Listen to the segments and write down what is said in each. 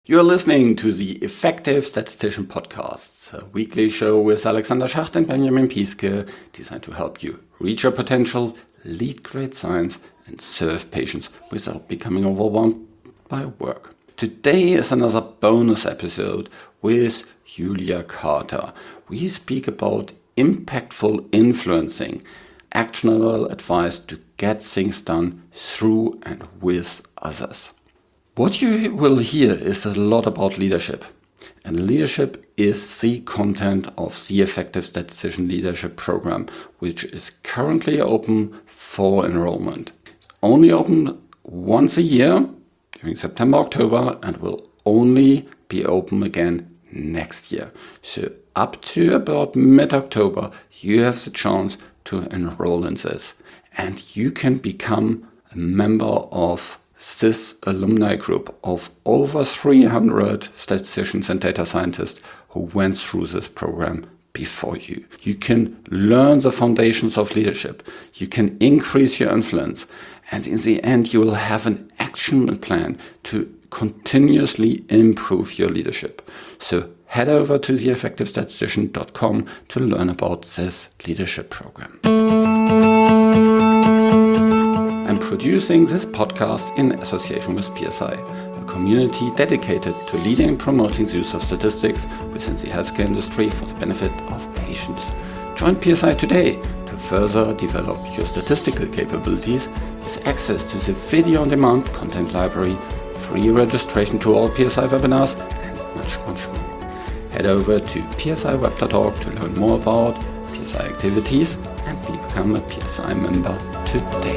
You're listening to the Effective Statistician Podcasts, a weekly show with Alexander Schacht and Benjamin Piske, designed to help you reach your potential, lead great science, and serve patients without becoming overwhelmed by work. Today is another bonus episode with Julia Carter. We speak about impactful influencing, actionable advice to get things done through and with others. What you will hear is a lot about leadership. And leadership is the content of the Effective Statistician Leadership Program, which is currently open for enrollment. It's only open once a year during September, October, and will only be open again next year. So up to about mid-October, you have the chance to enroll in this. And you can become a member of this alumni group of over 300 statisticians and data scientists who went through this program before you. You can learn the foundations of leadership. You can increase your influence. And in the end, you will have an action plan to continuously improve your leadership. So head over to theeffectivestatistician.com to learn about this leadership program. I'm producing this podcast in association with PSI, a community dedicated to leading and promoting the use of statistics within the healthcare industry for the benefit of patients. Join PSI today to further develop your statistical capabilities with access to the video-on-demand content library, free registration to all PSI webinars, and much more. Head over to psiweb.org to learn more about PSI activities and become a PSI member today.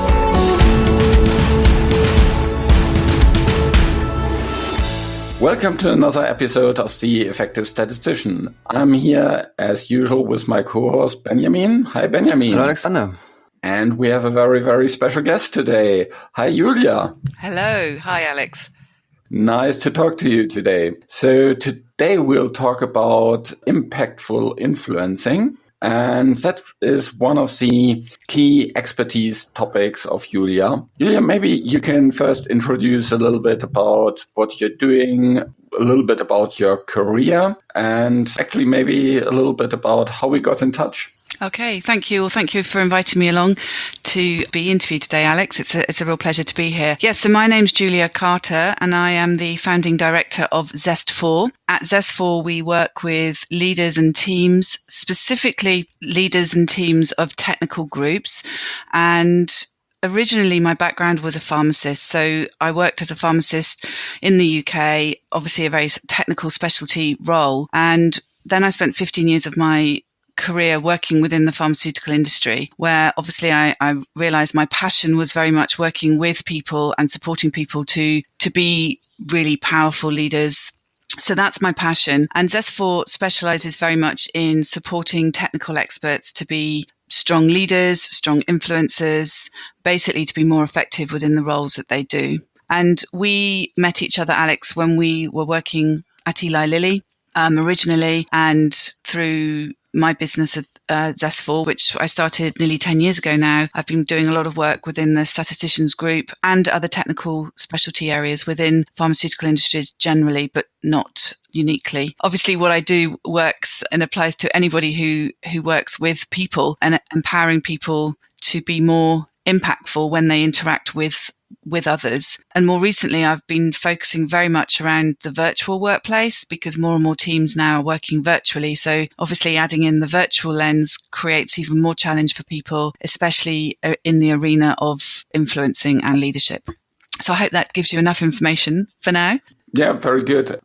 Welcome to another episode of The Effective Statistician. I'm here as usual with my co-host Benjamin. Hi Benjamin. Hello Alexander. And we have a very, very special guest today. Hi Julia. Hello. Hi Alex. Nice to talk to you today. So today we'll talk about impactful influencing. And that is one of the key expertise topics of Julia. Julia, maybe you can first introduce a little bit about what you're doing, a little bit about your career, and actually maybe a little bit about how we got in touch. Okay, thank you. Well, thank you for inviting me along to be interviewed today, Alex. It's a real pleasure to be here. Yes, so my name's Julia Carter, and I am the founding director of Zest4. At Zest4, we work with leaders and teams, specifically leaders and teams of technical groups. And originally, my background was a pharmacist. So I worked as a pharmacist in the UK, obviously a very technical specialty role. And then I spent 15 years of my career working within the pharmaceutical industry, where obviously I realized my passion was very much working with people and supporting people to be really powerful leaders. So that's my passion. And Zest4 specializes very much in supporting technical experts to be strong leaders, strong influencers, basically to be more effective within the roles that they do. And we met each other, Alex, when we were working at Eli Lilly originally, and through my business of Zest4, which I started nearly 10 years ago now. I've been doing a lot of work within the statisticians group and other technical specialty areas within pharmaceutical industries generally, but not uniquely. Obviously, what I do works and applies to anybody who works with people and empowering people to be more impactful when they interact with others. And more recently, I've been focusing very much around the virtual workplace because more and more teams now are working virtually. So obviously adding in the virtual lens creates even more challenge for people, especially in the arena of influencing and leadership. So I hope that gives you enough information for now. Yeah, very good.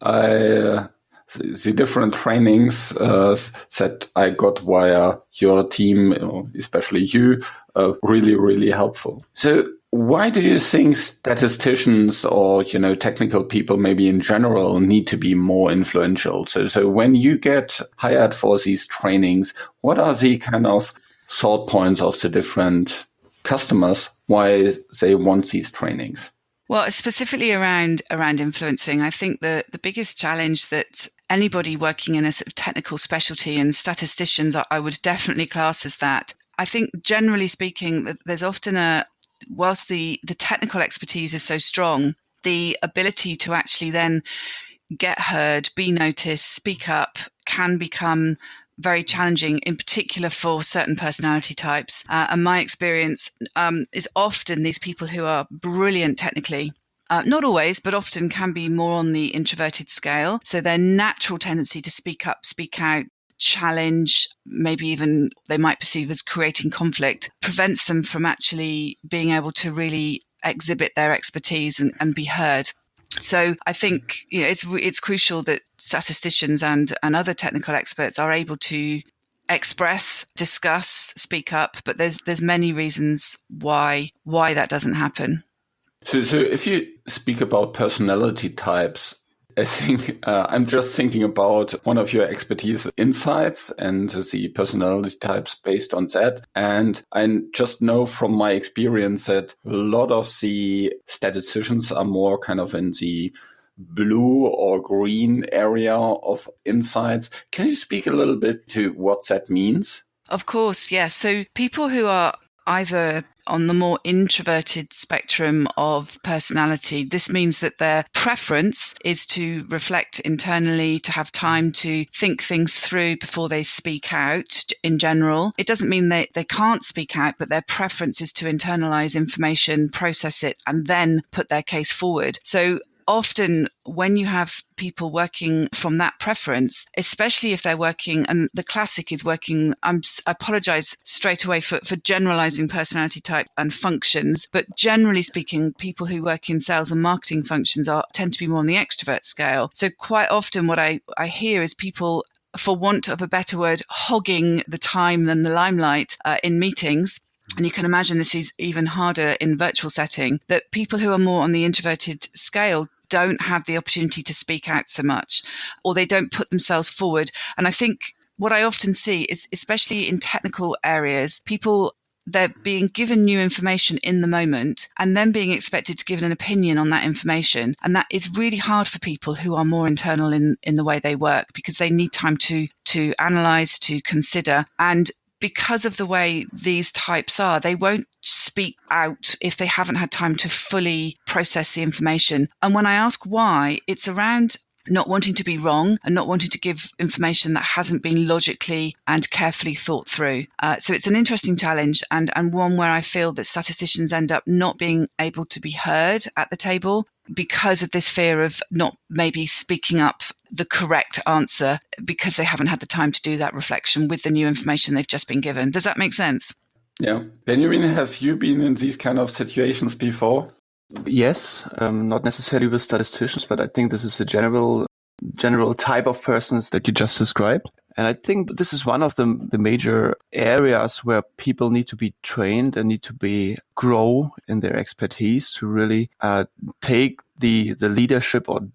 The different trainings that I got via your team, especially you, are really, really helpful. So why do you think statisticians or, technical people maybe in general need to be more influential? So when you get hired for these trainings, what are the kind of thought points of the different customers why they want these trainings? Well, specifically around influencing, I think the biggest challenge that anybody working in a sort of technical specialty, and statisticians, I would definitely class as that. I think generally speaking, there's often whilst the technical expertise is so strong, the ability to actually then get heard, be noticed, speak up can become very challenging, in particular for certain personality types. And my experience is often these people who are brilliant technically, not always, but often can be more on the introverted scale. So their natural tendency to speak up, speak out, challenge, maybe even they might perceive as creating conflict, prevents them from actually being able to really exhibit their expertise and be heard. So I think it's crucial that statisticians and other technical experts are able to express, discuss, speak up. But there's many reasons why that doesn't happen. So if you speak about personality types, I think I'm just thinking about one of your expertise insights and the personality types based on that. And I just know from my experience that a lot of the statisticians are more kind of in the blue or green area of insights. Can you speak a little bit to what that means? Of course, yes. So people who are either on the more introverted spectrum of personality, this means that their preference is to reflect internally, to have time to think things through before they speak out in general. It doesn't mean they can't speak out, but their preference is to internalize information, process it, and then put their case forward. So often when you have people working from that preference, especially if they're working, and the classic is working, I apologize straight away for generalizing personality type and functions, but generally speaking, people who work in sales and marketing functions tend to be more on the extrovert scale. So quite often what I hear is people, for want of a better word, hogging the time and the limelight in meetings. And you can imagine this is even harder in virtual setting, that people who are more on the introverted scale don't have the opportunity to speak out so much, or they don't put themselves forward. And I think what I often see is, especially in technical areas, they're being given new information in the moment and then being expected to give an opinion on that information. And that is really hard for people who are more internal in the way they work, because they need time to analyze, to consider. And because of the way these types are, they won't speak out if they haven't had time to fully process the information. And when I ask why, it's around not wanting to be wrong and not wanting to give information that hasn't been logically and carefully thought through. So it's an interesting challenge, and one where I feel that statisticians end up not being able to be heard at the table because of this fear of not maybe speaking up the correct answer because they haven't had the time to do that reflection with the new information they've just been given. Does that make sense? Yeah. Benjamin, have you been in these kind of situations before? Yes, not necessarily with statisticians, but I think this is a general type of persons that you just described. And I think this is one of the major areas where people need to be trained and need to grow in their expertise to really take the leadership or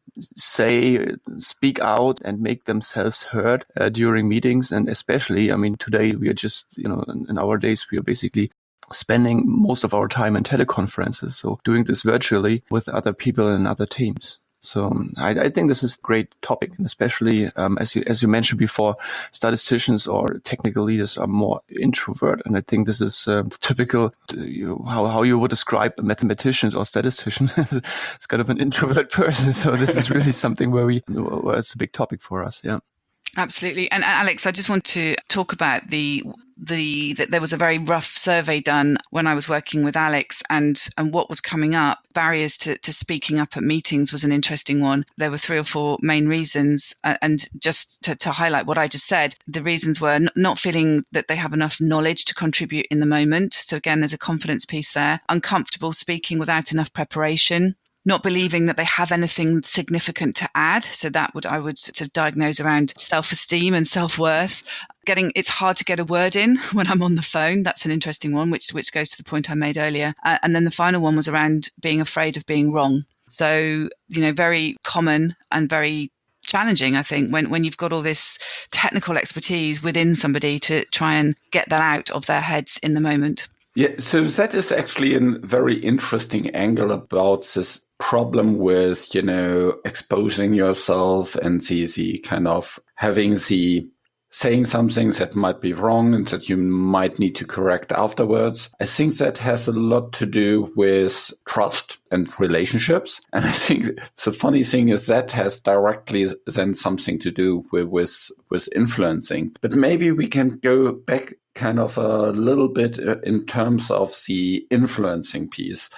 speak out and make themselves heard during meetings. And especially, I mean, today we are just, in our days, we are basically spending most of our time in teleconferences. So doing this virtually with other people and other teams. So I think this is a great topic, and especially as you mentioned before, statisticians or technical leaders are more introvert, and I think this is typical. How you would describe a mathematician or statistician is kind of an introvert person. So this is really something where it's a big topic for us. Yeah. Absolutely. And Alex, I just want to talk about that there was a very rough survey done when I was working with Alex, and what was coming up. Barriers to speaking up at meetings was an interesting one. There were 3 or 4 main reasons. And just to highlight what I just said, the reasons were not feeling that they have enough knowledge to contribute in the moment. So again, there's a confidence piece there. Uncomfortable speaking without enough preparation. Not believing that they have anything significant to add. So I would sort of diagnose around self-esteem and self-worth. It's hard to get a word in when I'm on the phone. That's an interesting one, which goes to the point I made earlier. And then the final one was around being afraid of being wrong. So, very common and very challenging, I think, when you've got all this technical expertise within somebody to try and get that out of their heads in the moment. Yeah, so that is actually a very interesting angle about this problem with, exposing yourself and the kind of having the saying something that might be wrong and that you might need to correct afterwards. I think that has a lot to do with trust and relationships. And I think the funny thing is that has directly then something to do with influencing. But maybe we can go back kind of a little bit in terms of the influencing piece.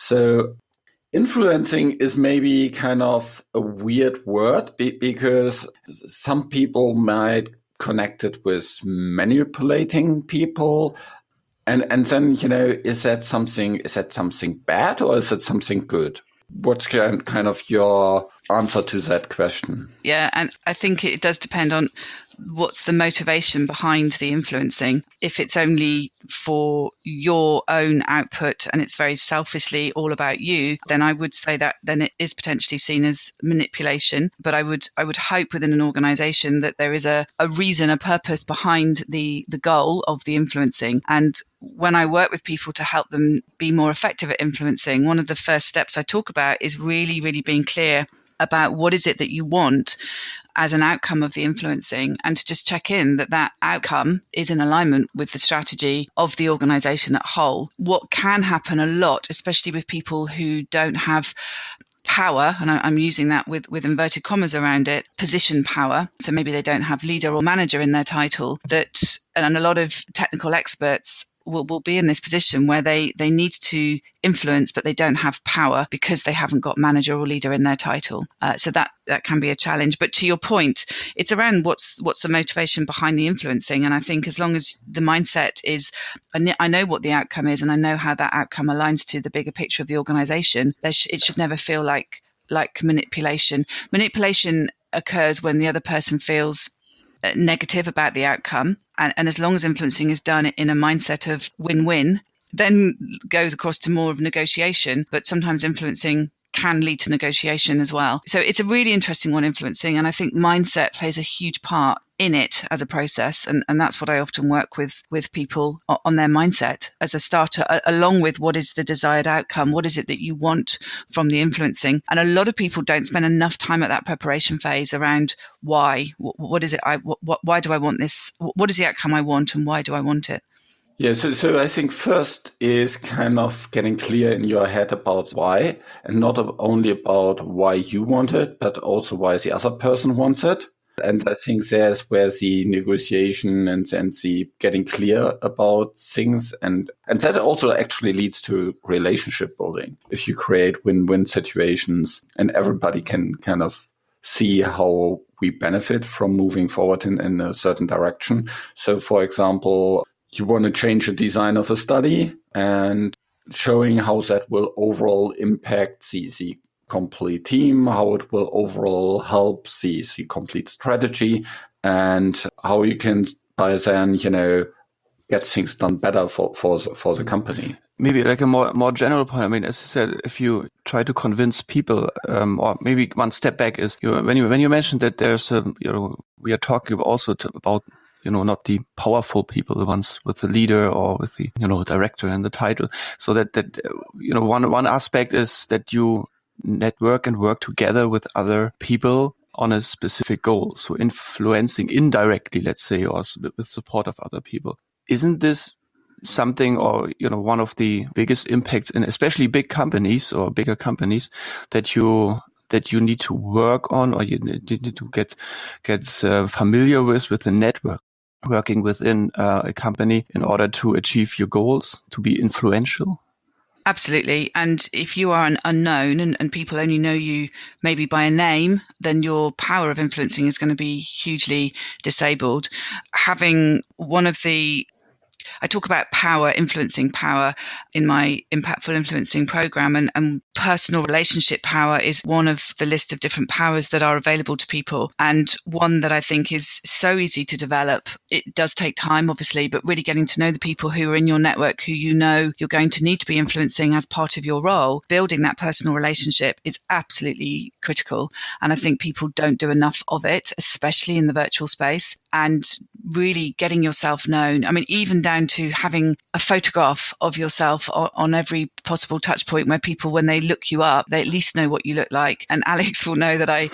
So influencing is maybe kind of a weird word because some people might connect it with manipulating people. And then, is that something bad or is it something good? What's kind of your answer to that question? Yeah, and I think it does depend on what's the motivation behind the influencing. If it's only for your own output and it's very selfishly all about you, then I would say that then it is potentially seen as manipulation. But I would hope within an organization that there is a reason, a purpose behind the goal of the influencing. And when I work with people to help them be more effective at influencing, one of the first steps I talk about is really, really being clear about what is it that you want as an outcome of the influencing, and to just check in that outcome is in alignment with the strategy of the organization at whole. What can happen a lot, especially with people who don't have power, and I'm using that with inverted commas around it, position power. So maybe they don't have leader or manager in their title, and a lot of technical experts will be in this position where they need to influence, but they don't have power because they haven't got manager or leader in their title. So that can be a challenge. But to your point, it's around what's the motivation behind the influencing. And I think as long as the mindset is, I know what the outcome is and I know how that outcome aligns to the bigger picture of the organization, it should never feel like manipulation. Manipulation occurs when the other person feels negative about the outcome, and as long as influencing is done in a mindset of win-win, then goes across to more of negotiation. But sometimes influencing can lead to negotiation as well. So it's a really interesting one, influencing, and I think mindset plays a huge part in it as a process, and that's what I often work with people on their mindset as a starter, along with what is the desired outcome, what is it that you want from the influencing. And a lot of people don't spend enough time at that preparation phase around why, what is it, why do I want this, what is the outcome I want and why do I want it. Yeah, so I think first is kind of getting clear in your head about why, and not only about why you want it, but also why the other person wants it. And I think there's where the negotiation and the getting clear about things, and that also actually leads to relationship building. If you create win-win situations and everybody can kind of see how we benefit from moving forward in a certain direction. So for example, you want to change the design of a study and showing how that will overall impact the complete team, how it will overall help the complete strategy, and how you can by then, get things done better for the company. Maybe like a more general point. I mean, as I said, if you try to convince people, or maybe one step back is when you mentioned that there's we are talking also about not the powerful people, the ones with the leader or with the director and the title. So that one aspect is that you network and work together with other people on a specific goal. So influencing indirectly, let's say, or with support of other people. Isn't this something, or one of the biggest impacts in especially big companies or bigger companies that you need to work on, or you need to get familiar with the network, working within a company in order to achieve your goals, to be influential? Absolutely. And if you are an unknown and people only know you maybe by a name, then your power of influencing is going to be hugely disabled. Having I talk about power, influencing power in my Impactful Influencing program, and personal relationship power is one of the list of different powers that are available to people, and one that I think is so easy to develop. It does take time, obviously, but really getting to know the people who are in your network, who you're going to need to be influencing as part of your role, building that personal relationship is absolutely critical. And I think people don't do enough of it, especially in the virtual space. and really getting yourself known. I mean, even down to having a photograph of yourself on every possible touch point where people, when they look you up, they at least know what you look like. And Alex will know that I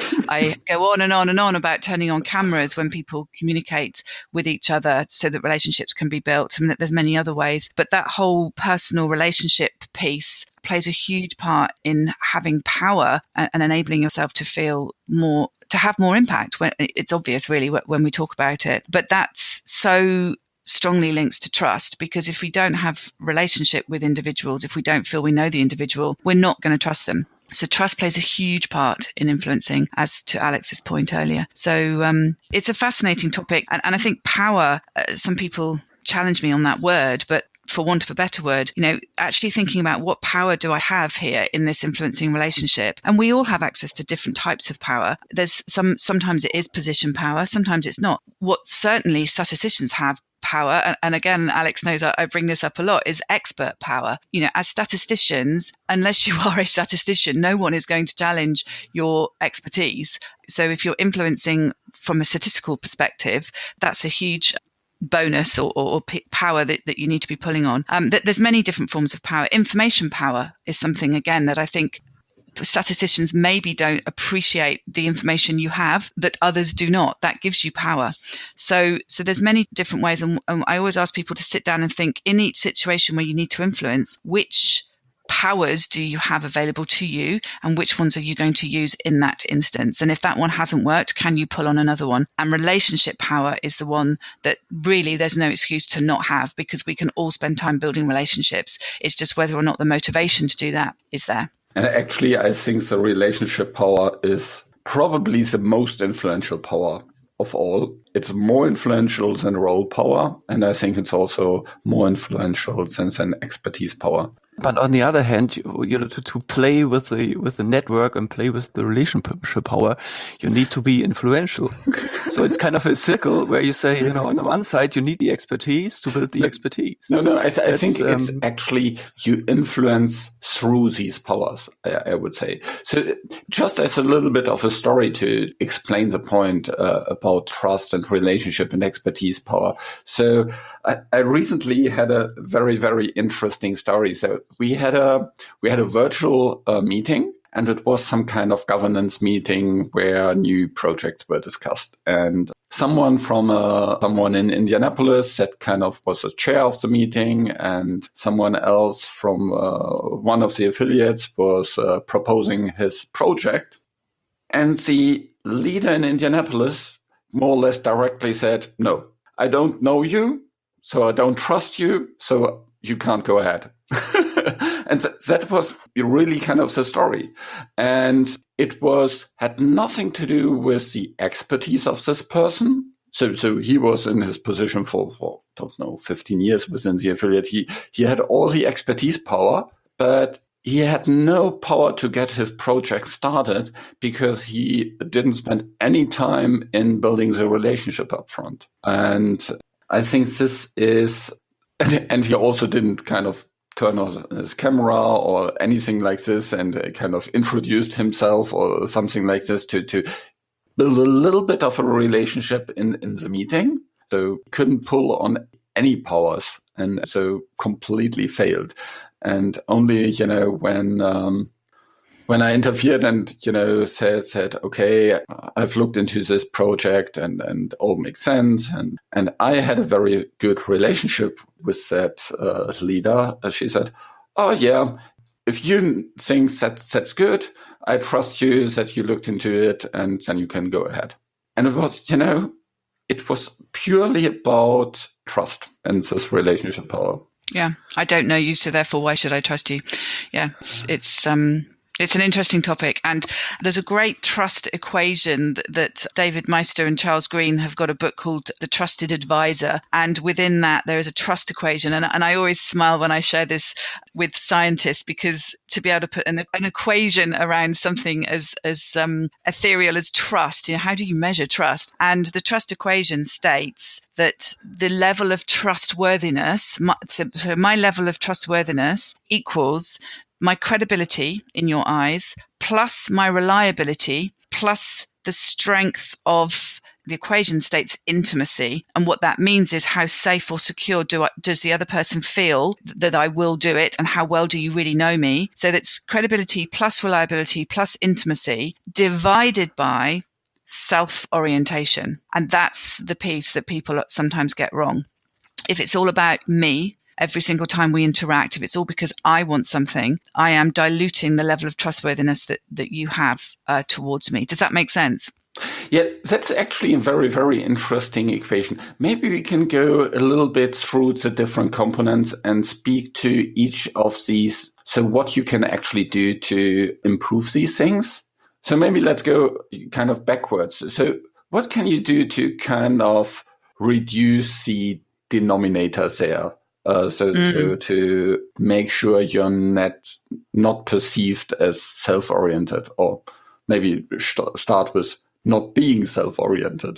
go on and on and on about turning on cameras when people communicate with each other so that relationships can be built. I mean, there's many other ways, but that whole personal relationship piece plays a huge part in having power and enabling yourself to feel more, to have more impact. When it's obvious really when we talk about it, but that's so strongly linked to trust, because if we don't have relationship with individuals, if we don't feel we know the individual, we're not going to trust them. So trust plays a huge part in influencing, as to Alex's point earlier. So it's a fascinating topic. And I think power, some people challenge me on that word, but for want of a better word, actually thinking about what power do I have here in this influencing relationship? And we all have access to different types of power. There's sometimes it is position power, sometimes it's not. What certainly statisticians have power, and again, Alex knows I bring this up a lot, is expert power. As statisticians, unless you are a statistician, no one is going to challenge your expertise. So if you're influencing from a statistical perspective, that's a huge bonus or power that you need to be pulling on. There's many different forms of power. Information power is something, again, that I think statisticians maybe don't appreciate the information you have that others do not. That gives you power. So there's many different ways. And I always ask people to sit down and think, in each situation where you need to influence, which powers do you have available to you and which ones are you going to use in that instance? And if that one hasn't worked, can you pull on another one? And relationship power is the one that really there's no excuse to not have, because we can all spend time building relationships. It's just whether or not the motivation to do that is there. And actually, I think the relationship power is probably the most influential power of all. It's more influential than role power. And I think it's also more influential than expertise power. But on the other hand, to play with the network and play with the relationship power, you need to be influential. So it's kind of a circle where you say, on the one side, you need the expertise to build the expertise. No, I think it's actually you influence through these powers, I would say. So just as a little bit of a story to explain the point about trust and relationship and expertise power. So I recently had a very, very interesting story. So we had a virtual meeting, and it was some kind of governance meeting where new projects were discussed. And someone in Indianapolis that kind of was the chair of the meeting, and someone else from one of the affiliates was proposing his project. And the leader in Indianapolis more or less directly said, "No, I don't know you, so I don't trust you, so you can't go ahead." And that was really kind of the story. And it had nothing to do with the expertise of this person. So he was in his position for 15 years within the affiliate. He had all the expertise power, but he had no power to get his project started because he didn't spend any time in building the relationship up front. And I think this is, and he also didn't kind of turn on his camera or anything like this and kind of introduced himself or something like this to build a little bit of a relationship in the meeting. So couldn't pull on any powers, and so completely failed. And only, when I interfered and, said, okay, I've looked into this project and all makes sense. And I had a very good relationship with that leader. She said, "Oh, yeah, if you think that's good, I trust you that you looked into it and then you can go ahead." And it was, it was purely about trust and this relationship power. Yeah, I don't know you, so therefore, why should I trust you? Yeah, it's an interesting topic. And there's a great trust equation that David Meister and Charles Green have got a book called The Trusted Advisor. And within that, there is a trust equation. And I always smile when I share this with scientists, because to be able to put an equation around something as ethereal as trust, how do you measure trust? And the trust equation states that the level of trustworthiness, my level of trustworthiness equals my credibility in your eyes, plus my reliability, plus the strength of the equation states intimacy. And what that means is how safe or secure does the other person feel that I will do it, and how well do you really know me? So that's credibility plus reliability plus intimacy divided by self-orientation. And that's the piece that people sometimes get wrong. If it's all about me, every single time we interact, if it's all because I want something, I am diluting the level of trustworthiness that you have towards me. Does that make sense? Yeah, that's actually a very, very interesting equation. Maybe we can go a little bit through the different components and speak to each of these. So what you can actually do to improve these things. So maybe let's go kind of backwards. So what can you do to kind of reduce the denominator there? So to make sure you're not perceived as self-oriented, or maybe start with not being self-oriented.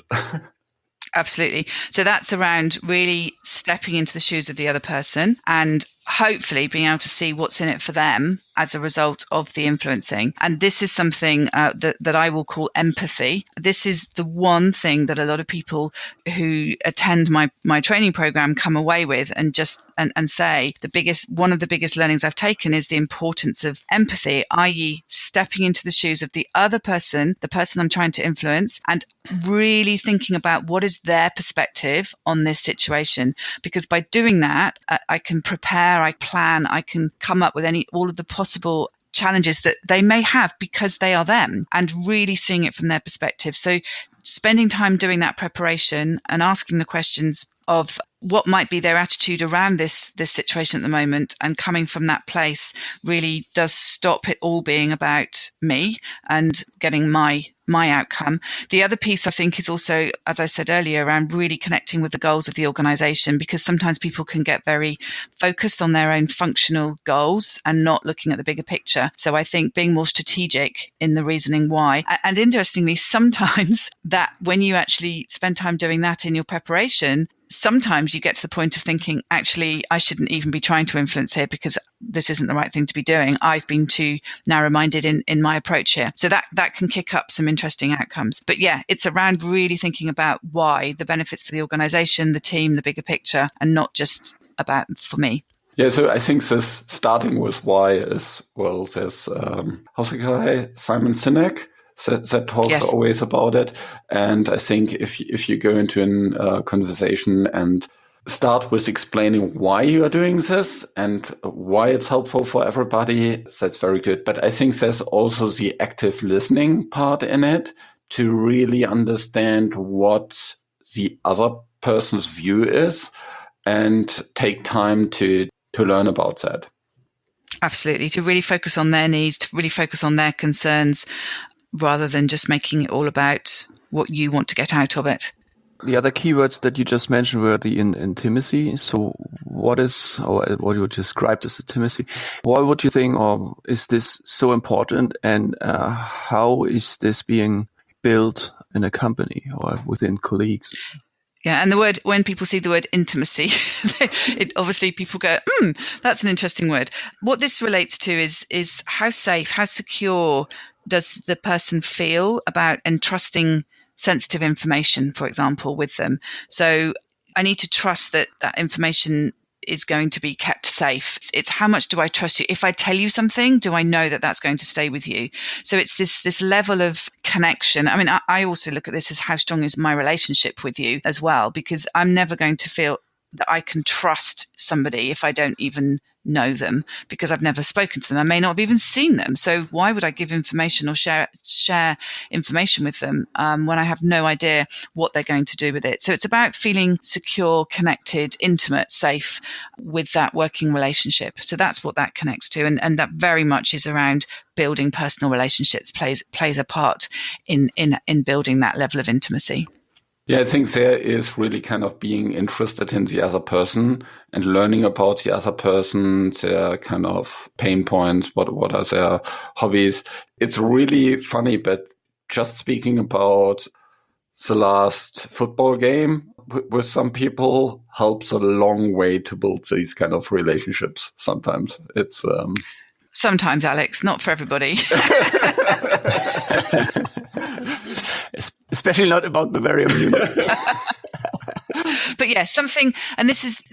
Absolutely. So that's around really stepping into the shoes of the other person and hopefully being able to see what's in it for them as a result of the influencing. And this is something that I will call empathy. This is the one thing that a lot of people who attend my training program come away with and just and say one of the biggest learnings I've taken is the importance of empathy, i.e. stepping into the shoes of the other person, the person I'm trying to influence, and really thinking about what is their perspective on this situation. Because by doing that, I can prepare, I plan, I can come up with all of the possible challenges that they may have because they are them, and really seeing it from their perspective. So spending time doing that preparation and asking the questions of what might be their attitude around this situation at the moment, and coming from that place really does stop it all being about me and getting my outcome. The other piece I think is also, as I said earlier, around really connecting with the goals of the organization, because sometimes people can get very focused on their own functional goals and not looking at the bigger picture. So I think being more strategic in the reasoning why. And interestingly, sometimes that when you actually spend time doing that in your preparation, sometimes you get to the point of thinking, actually, I shouldn't even be trying to influence here because this isn't the right thing to be doing. I've been too narrow-minded in my approach here. So that can kick up some interesting outcomes. But yeah, it's around really thinking about why, the benefits for the organization, the team, the bigger picture, and not just about for me. Yeah, so I think this starting with why as well. There's how's the guy, Simon Sinek, that talks always about it. And I think if you go into a conversation and start with explaining why you are doing this and why it's helpful for everybody, that's very good. But I think there's also the active listening part in it to really understand what the other person's view is and take time to learn about that. Absolutely. To really focus on their needs, to really focus on their concerns, rather than just making it all about what you want to get out of it. The other keywords that you just mentioned were the intimacy. So what you described as intimacy? Why would you think, or is this so important? And how is this being built in a company or within colleagues? Yeah, and when people see the word intimacy, obviously people go, that's an interesting word. What this relates to is how safe, how secure does the person feel about entrusting sensitive information, for example, with them. So I need to trust that information is going to be kept safe. It's how much do I trust you? If I tell you something, do I know that that's going to stay with you? So it's this level of connection. I mean, I also look at this as how strong is my relationship with you as well, because I'm never going to feel that I can trust somebody if I don't even know them, because I've never spoken to them. I may not have even seen them. So why would I give information or share information with them when I have no idea what they're going to do with it? So it's about feeling secure, connected, intimate, safe with that working relationship. So that's what that connects to. And that very much is around building personal relationships, plays a part in building that level of intimacy. Yeah, I think there is really kind of being interested in the other person and learning about the other person, their kind of pain points, what are their hobbies. It's really funny, but just speaking about the last football game with some people helps a long way to build these kind of relationships. Sometimes it's... Sometimes, Alex, not for everybody. especially not about Bavarian Munich. But yeah, something, and this is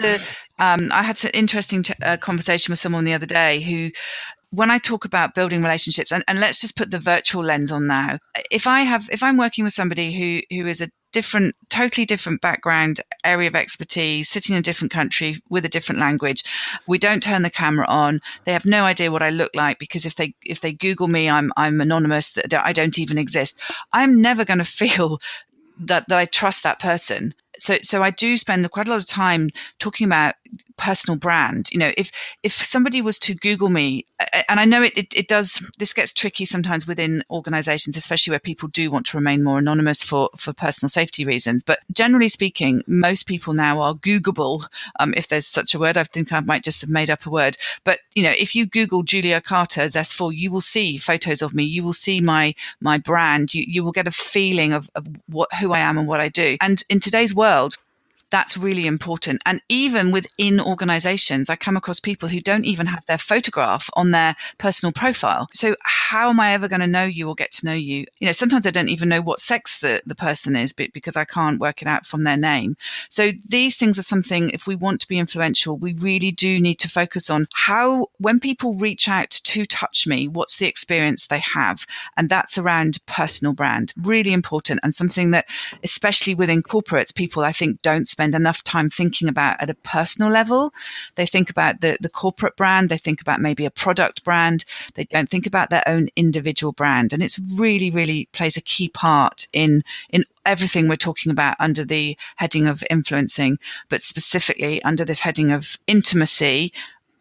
I had an interesting conversation with someone the other day who, when I talk about building relationships, and let's just put the virtual lens on now. If I'm working with somebody who is a totally different background, area of expertise, sitting in a different country with a different language, we don't turn the camera on. They have no idea what I look like, because if they Google me, I'm anonymous, that I don't even exist. I'm never going to feel that I trust that person. So I do spend quite a lot of time talking about personal brand. You know, if somebody was to Google me, and I know it does, this gets tricky sometimes within organizations, especially where people do want to remain more anonymous for personal safety reasons. But generally speaking, most people now are Googleable, if there's such a word. I think I might just have made up a word. But, you know, if you Google Julia Carter Zest4, you will see photos of me. You will see my brand. You will get a feeling of who I am and what I do. And in today's world, that's really important. And even within organizations, I come across people who don't even have their photograph on their personal profile. So how am I ever going to know you or get to know you? You know, sometimes I don't even know what sex the person is, because I can't work it out from their name. So these things are something, if we want to be influential, we really do need to focus on how, when people reach out to touch me, what's the experience they have? And that's around personal brand, really important, and something that, especially within corporates, people I think don't spend enough time thinking about at a personal level. They think about the corporate brand. They think about maybe a product brand. They don't think about their own individual brand. And it's really, really plays a key part in everything we're talking about under the heading of influencing, but specifically under this heading of intimacy,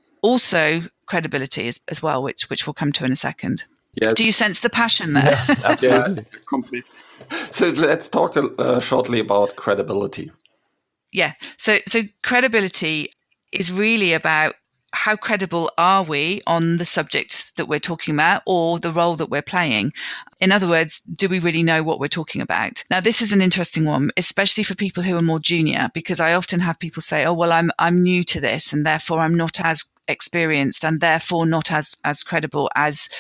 also credibility as well, which we'll come to in a second. Yeah. Do you sense the passion there? Yeah, absolutely. Yeah, completely. So let's talk shortly about credibility. Yeah. So credibility is really about how credible are we on the subject that we're talking about or the role that we're playing. In other words, do we really know what we're talking about? Now, this is an interesting one, especially for people who are more junior, because I often have people say, oh, well, I'm new to this and therefore I'm not as experienced and therefore not as credible as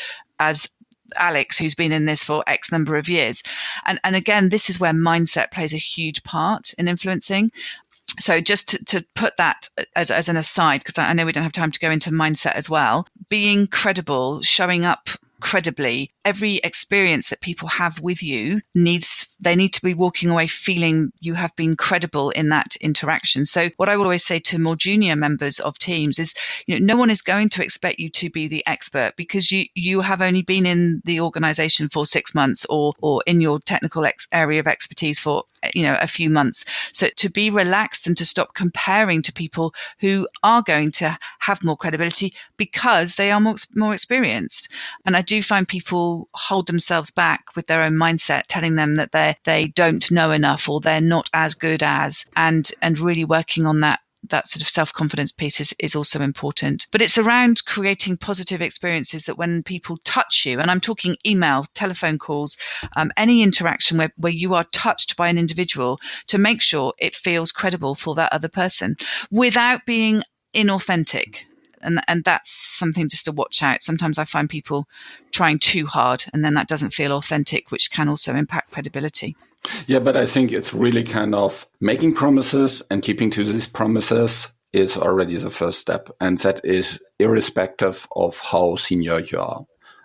Alex, who's been in this for X number of years. And again, this is where mindset plays a huge part in influencing. So just to put that as an aside, because I know we don't have time to go into mindset as well, being credible, showing up credibly, every experience that people have with you they need to be walking away feeling you have been credible in that interaction. So what I would always say to more junior members of teams is, no one is going to expect you to be the expert because you have only been in the organization for 6 months or in your technical area of expertise for a few months. So to be relaxed and to stop comparing to people who are going to have more credibility because they are more experienced. And I do find people hold themselves back with their own mindset, telling them that they don't know enough or they're not as good as, and really working on that sort of self-confidence piece is also important. But it's around creating positive experiences that when people touch you, and I'm talking email, telephone calls, any interaction where you are touched by an individual, to make sure it feels credible for that other person without being inauthentic. And that's something just to watch out. Sometimes I find people trying too hard and then that doesn't feel authentic, which can also impact credibility. Yeah, but I think it's really kind of making promises and keeping to these promises is already the first step. And that is irrespective of how senior you are.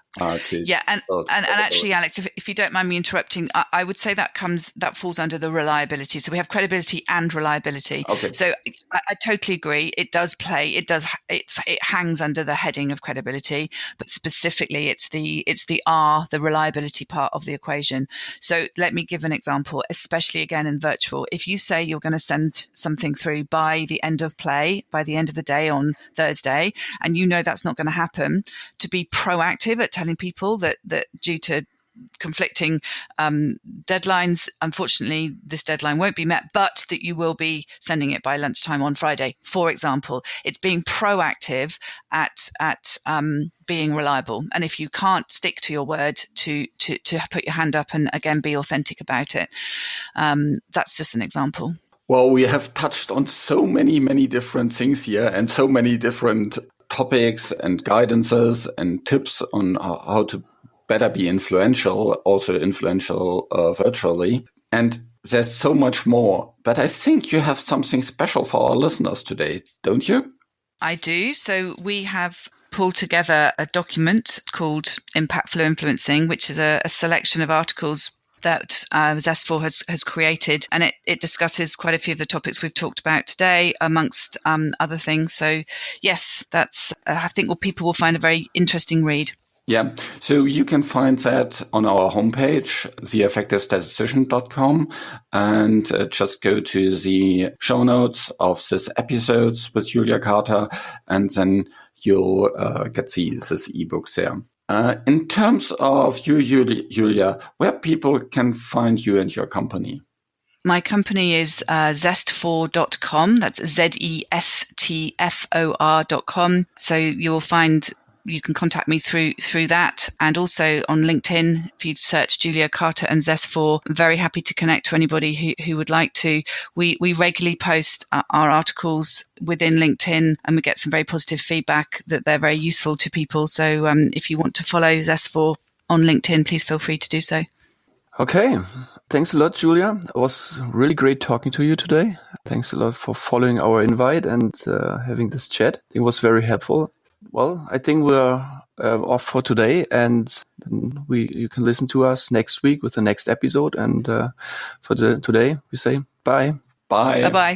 And actually, Alex, if you don't mind me interrupting, I would say that falls under the reliability. So we have credibility and reliability. Okay. So I totally agree. It hangs under the heading of credibility, but specifically it's the reliability part of the equation. So let me give an example, especially again in virtual. If you say you're going to send something through by the end of play, by the end of the day on Thursday, and that's not going to happen, to be proactive at telling people that due to conflicting deadlines, unfortunately, this deadline won't be met, but that you will be sending it by lunchtime on Friday, for example. It's being proactive at being reliable. And if you can't stick to your word to put your hand up and again be authentic about it, that's just an example. Well, we have touched on so many, many different things here and so many different topics and guidances and tips on how to better be influential, also influential virtually. And there's so much more. But I think you have something special for our listeners today, don't you? I do. So we have pulled together a document called Impactful Influencing, which is a selection of articles that Zest4 has created, and it discusses quite a few of the topics we've talked about today, amongst other things. So yes, that's I think what people will find a very interesting read. Yeah, so you can find that on our homepage, theeffectivestatistician.com, and just go to the show notes of this episode with Julia Carter, and then you'll get this ebook there. In terms of you, Julia, where people can find you and your company? My company is zestfor.com. That's zestfor.com. So you can contact me through that, and also on LinkedIn. If you search Julia Carter and Zest4, I'm very happy to connect to anybody who would like to. We regularly post our articles within LinkedIn, and we get some very positive feedback that they're very useful to people. So if you want to follow Zest4 on LinkedIn, please feel free to do so. Okay. Thanks a lot, Julia. It was really great talking to you today. Thanks a lot for following our invite and having this chat. It was very helpful. Well, I think we're off for today, and you can listen to us next week with the next episode. And for today, we say bye. Bye. Bye-bye.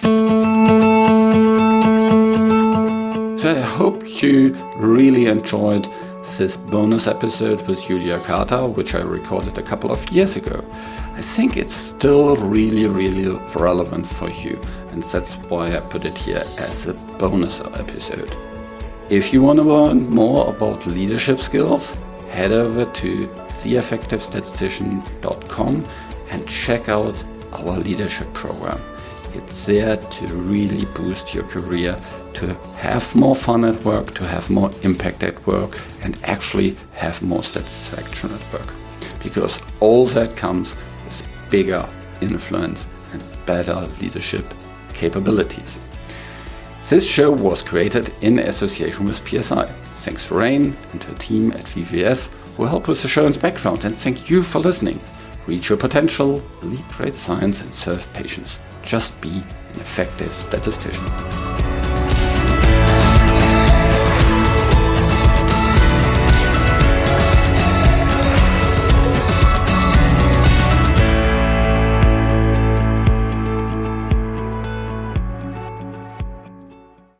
So I hope you really enjoyed this bonus episode with Julia Carter, which I recorded a couple of years ago. I think it's still really, really relevant for you, and that's why I put it here as a bonus episode. If you want to learn more about leadership skills, head over to theeffectivestatistician.com and check out our leadership program. It's there to really boost your career, to have more fun at work, to have more impact at work, and actually have more satisfaction at work. Because all that comes with bigger influence and better leadership capabilities. This show was created in association with PSI. Thanks to Rain and her team at VVS who helped with the show's background, and thank you for listening. Reach your potential, lead great science, and serve patients. Just be an effective statistician.